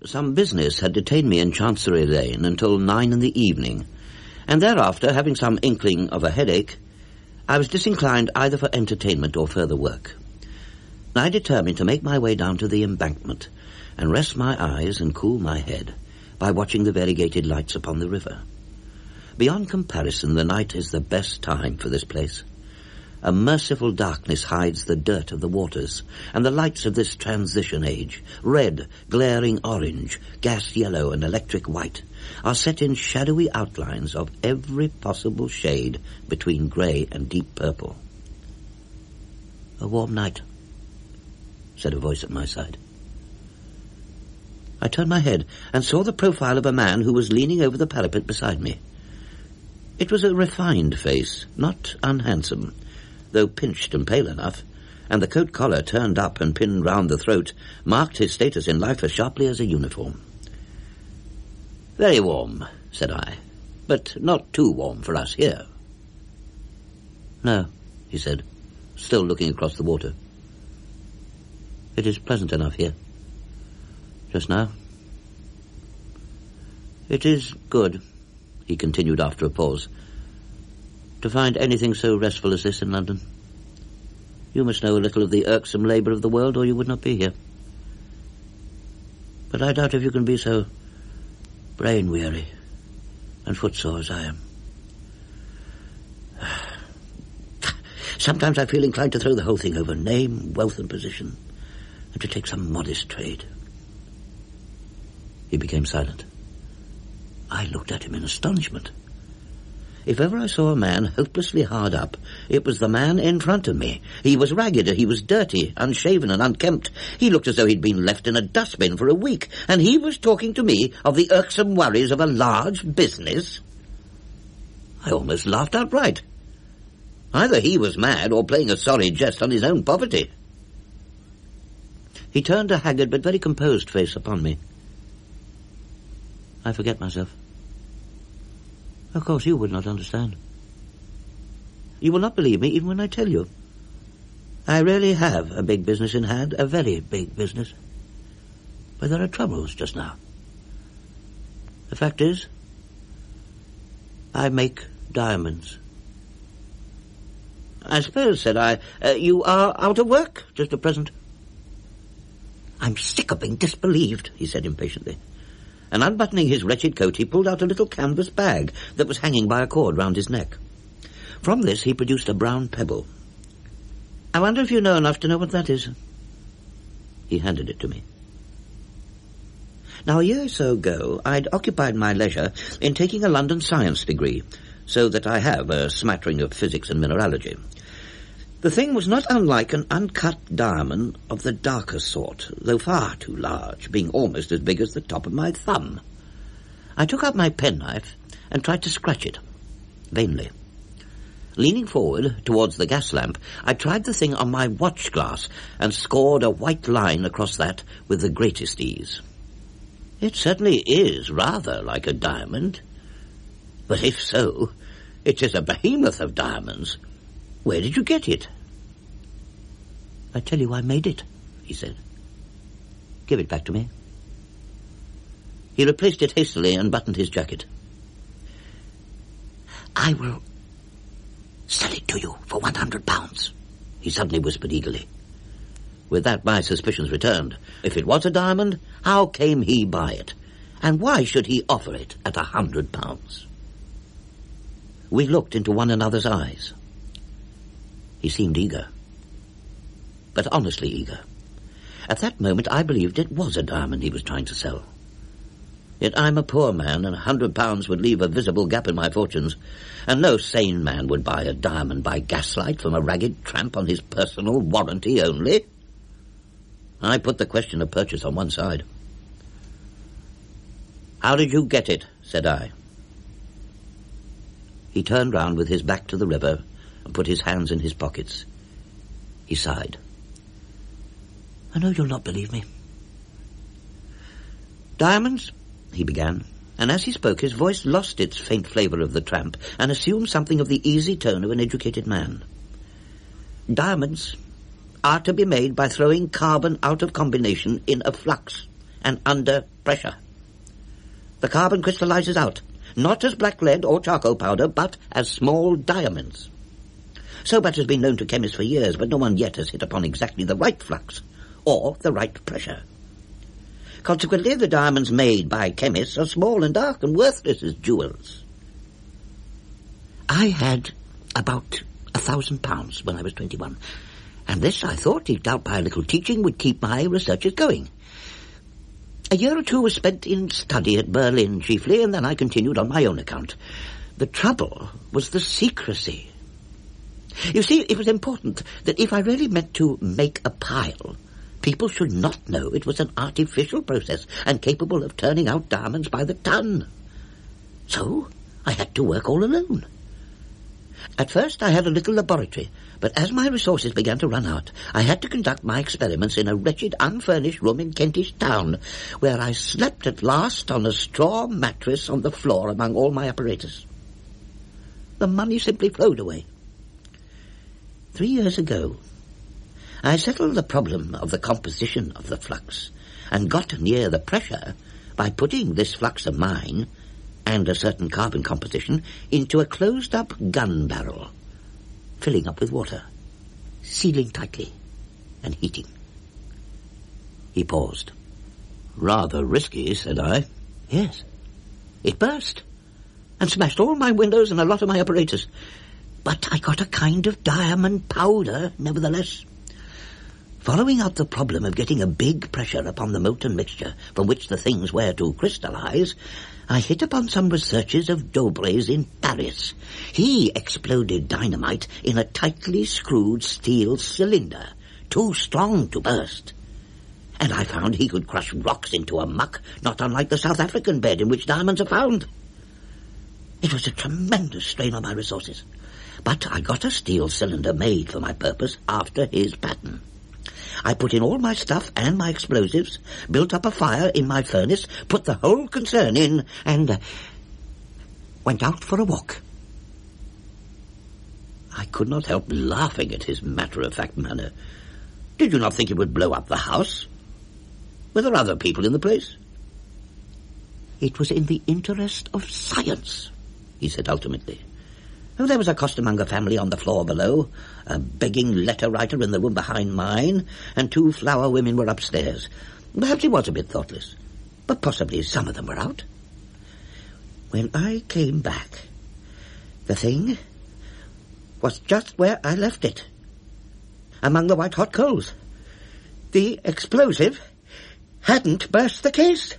Some business had detained me in Chancery Lane until 9 in the evening, and thereafter, having some inkling of a headache, I was disinclined either for entertainment or further work. I determined to make my way down to the Embankment and rest my eyes and cool my head by watching the variegated lights upon the river. Beyond comparison, the night is the best time for this place. A merciful darkness hides the dirt of the waters, and the lights of this transition age, red, glaring orange, gas yellow, and electric white, are set in shadowy outlines of every possible shade between grey and deep purple. "A warm night," said a voice at my side. I turned my head and saw the profile of a man who was leaning over the parapet beside me. It was a refined face, not unhandsome, though pinched and pale enough, and the coat collar turned up and pinned round the throat marked his status in life as sharply as a uniform. "Very warm," said I, "but not too warm for us here." "No," he said, still looking across the water. "It is pleasant enough here. Just now. It is good," he continued after a pause, "to find anything so restful as this in London. You must know a little of the irksome labour of the world, or you would not be here. But I doubt if you can be so brain-weary and footsore as I am. Sometimes I feel inclined to throw the whole thing over, name, wealth, and position, and to take some modest trade." He became silent. I looked at him in astonishment. If ever I saw a man hopelessly hard up, it was the man in front of me. He was ragged, he was dirty, unshaven and unkempt. He looked as though he'd been left in a dustbin for a week, and he was talking to me of the irksome worries of a large business. I almost laughed outright. Either he was mad or playing a sorry jest on his own poverty. He turned a haggard but very composed face upon me. "I forget myself. Of course you would not understand. You will not believe me even when I tell you. I really have a big business in hand, a very big business. But there are troubles just now. The fact is, I make diamonds." "I suppose," said I, "you are out of work just at present?" "I'm sick of being disbelieved," he said impatiently. And unbuttoning his wretched coat, he pulled out a little canvas bag that was hanging by a cord round his neck. From this he produced a brown pebble. "I wonder if you know enough to know what that is?" He handed it to me. Now, a year or so ago, I'd occupied my leisure in taking a London science degree, so that I have a smattering of physics and mineralogy. The thing was not unlike an uncut diamond of the darker sort, though far too large, being almost as big as the top of my thumb. I took out my penknife and tried to scratch it, vainly. Leaning forward towards the gas lamp, I tried the thing on my watch glass and scored a white line across that with the greatest ease. It certainly is rather like a diamond. But if so, it is a behemoth of diamonds. Where did you get it?" "I tell you I made it," he said. "Give it back to me." He replaced it hastily and buttoned his jacket. "I will sell it to you for £100, he suddenly whispered eagerly. With that, my suspicions returned. If it was a diamond, how came he by it? And why should he offer it at £100? We looked into one another's eyes. He seemed eager, but honestly eager. At that moment I believed it was a diamond he was trying to sell. Yet I'm a poor man, and £100 would leave a visible gap in my fortunes, and no sane man would buy a diamond by gaslight from a ragged tramp on his personal warranty only. I put the question of purchase on one side. "How did you get it?" said I. He turned round with his back to the river and put his hands in his pockets. He sighed. "I know you'll not believe me." "Diamonds," he began, and as he spoke his voice lost its faint flavour of the tramp and assumed something of the easy tone of an educated man. "Diamonds are to be made by throwing carbon out of combination in a flux. and under pressure. The carbon crystallizes out, not as black lead or charcoal powder, but as small diamonds. So much has been known to chemists for years, but no one yet has hit upon exactly the right flux or the right pressure. Consequently, the diamonds made by chemists are small and dark and worthless as jewels. I had about £1,000 when I was 21, and this, I thought, eked out by a little teaching, would keep my researches going. A year or two was spent in study at Berlin chiefly, and then I continued on my own account. The trouble was the secrecy. You see, it was important that if I really meant to make a pile, people should not know it was an artificial process and capable of turning out diamonds by the ton. So I had to work all alone. At first I had a little laboratory, but as my resources began to run out, I had to conduct my experiments in a wretched, unfurnished room in Kentish Town, where I slept at last on a straw mattress on the floor among all my apparatus. The money simply flowed away. 3 years ago, I settled the problem of the composition of the flux and got near the pressure by putting this flux of mine and a certain carbon composition into a closed-up gun barrel, filling up with water, sealing tightly, and heating. He paused. "Rather risky," said I. "Yes. It burst, and smashed all my windows and a lot of my apparatus. But I got a kind of diamond powder, nevertheless. Following out the problem of getting a big pressure upon the molten mixture from which the things were to crystallize, I hit upon some researches of Dobre's in Paris. He exploded dynamite in a tightly screwed steel cylinder, too strong to burst. And I found he could crush rocks into a muck not unlike the South African bed in which diamonds are found. It was a tremendous strain on my resources, but I got a steel cylinder made for my purpose after his pattern. I put in all my stuff and my explosives, built up a fire in my furnace, put the whole concern in, and went out for a walk. I could not help laughing at his matter-of-fact manner. "Did you not think it would blow up the house? Were there other people in the place?" "It was in the interest of science," he said ultimately. There was a costermonger family on the floor below, a begging letter-writer in the room behind mine, and 2 flower women were upstairs. Perhaps he was a bit thoughtless, but possibly some of them were out. When I came back, the thing was just where I left it, among the white-hot coals. The explosive hadn't burst the case.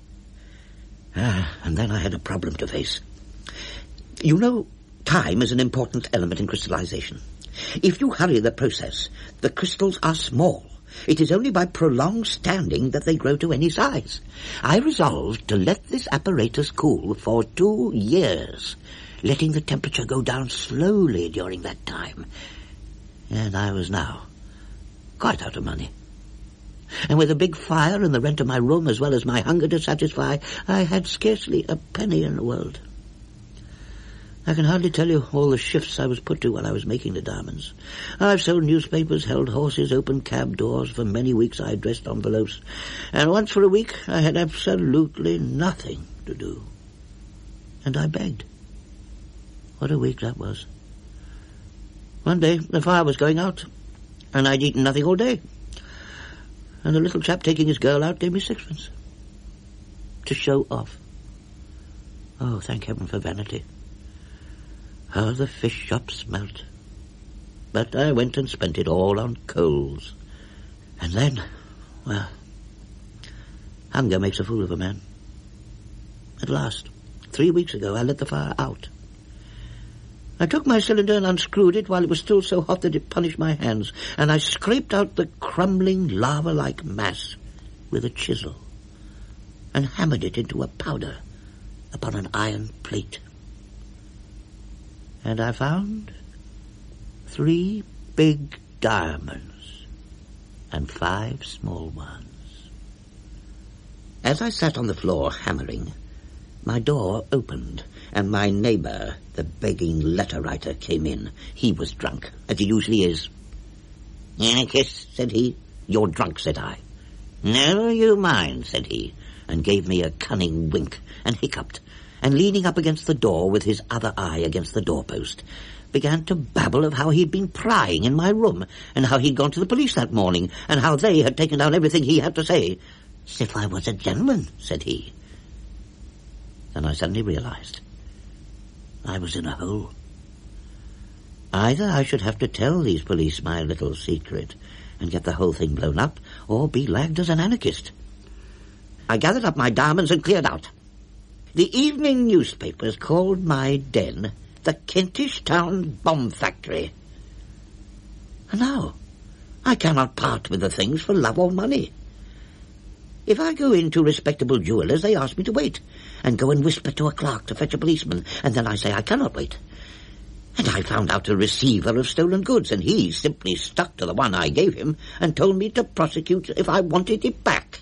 And then I had a problem to face. You know, time is an important element in crystallization. If you hurry the process, the crystals are small. It is only by prolonged standing that they grow to any size. I resolved to let this apparatus cool for 2 years, letting the temperature go down slowly during that time. And I was now quite out of money. And with a big fire and the rent of my room as well as my hunger to satisfy, I had scarcely a penny in the world. I can hardly tell you all the shifts I was put to while I was making the diamonds. I've sold newspapers, held horses, opened cab doors. For many weeks I addressed envelopes. And once for a week I had absolutely nothing to do. And I begged. What a week that was. One day the fire was going out, and I'd eaten nothing all day. And the little chap taking his girl out gave me 6pence. To show off. Oh, thank heaven for vanity. How the fish shop smelt. But I went and spent it all on coals. And then, well, hunger makes a fool of a man. At last, 3 weeks ago, I let the fire out. I took my cylinder and unscrewed it while it was still so hot that it punished my hands, and I scraped out the crumbling lava-like mass with a chisel and hammered it into a powder upon an iron plate. And I found 3 big diamonds and 5 small ones. As I sat on the floor hammering, my door opened, and my neighbour, the begging letter-writer, came in. He was drunk, as he usually is. "Yes," said he. "You're drunk," said I. "Never you mind," said he, and gave me a cunning wink, and hiccuped, and leaning up against the door with his other eye against the doorpost, began to babble of how he'd been prying in my room, and how he'd gone to the police that morning, and how they had taken down everything he had to say. "As if I was a gentleman," said he. Then I suddenly realized I was in a hole. Either I should have to tell these police my little secret and get the whole thing blown up, or be lagged as an anarchist. I gathered up my diamonds and cleared out. The evening newspapers called my den the Kentish Town Bomb Factory. And now I cannot part with the things for love or money. If I go into respectable jewellers, they ask me to wait, and go and whisper to a clerk to fetch a policeman, and then I say I cannot wait. And I found out a receiver of stolen goods, and he simply stuck to the one I gave him and told me to prosecute if I wanted it back.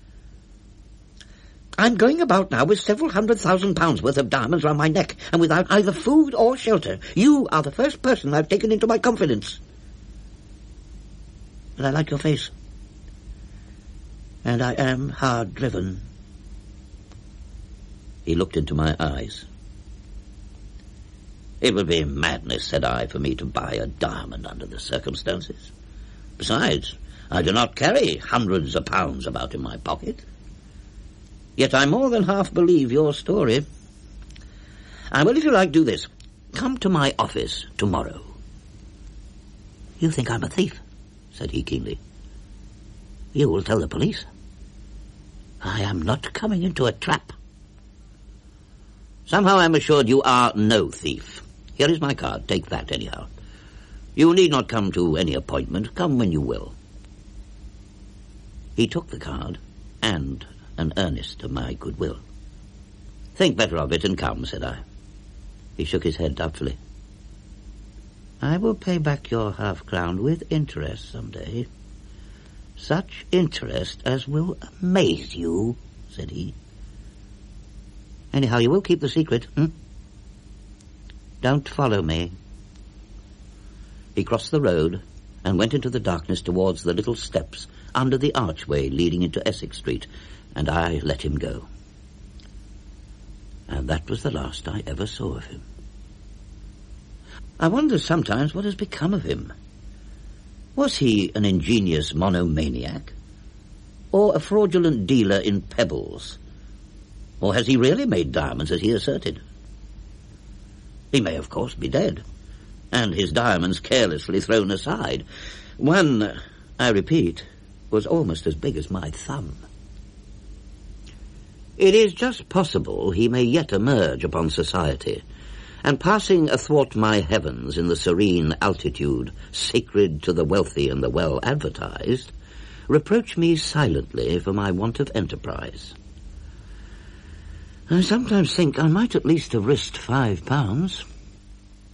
I'm going about now with several £100,000 worth of diamonds round my neck, and without either food or shelter. You are the first person I've taken into my confidence. But I like your face. And I am hard driven. He looked into my eyes. It would be madness, said I, for me to buy a diamond under the circumstances. Besides, I do not carry hundreds of pounds about in my pocket. Yet I more than half believe your story. I will, if you like, do this. Come to my office tomorrow. You think I'm a thief, said he keenly. You will tell the police. I am not coming into a trap. Somehow I'm assured you are no thief. Here is my card. Take that anyhow. You need not come to any appointment. Come when you will. He took the card and an earnest of my goodwill. Think better of it and come, said I. He shook his head doubtfully. I will pay back your half-crown with interest some day. Such interest as will amaze you, said he. Anyhow, you will keep the secret, Don't follow me. He crossed the road and went into the darkness towards the little steps under the archway leading into Essex Street, and I let him go. And that was the last I ever saw of him. I wonder sometimes what has become of him. Was he an ingenious monomaniac, or a fraudulent dealer in pebbles? Or has he really made diamonds as he asserted? He may, of course, be dead, and his diamonds carelessly thrown aside. One, I repeat, was almost as big as my thumb. It is just possible he may yet emerge upon society, and passing athwart my heavens in the serene altitude sacred to the wealthy and the well-advertised, reproach me silently for my want of enterprise. I sometimes think I might at least have risked £5.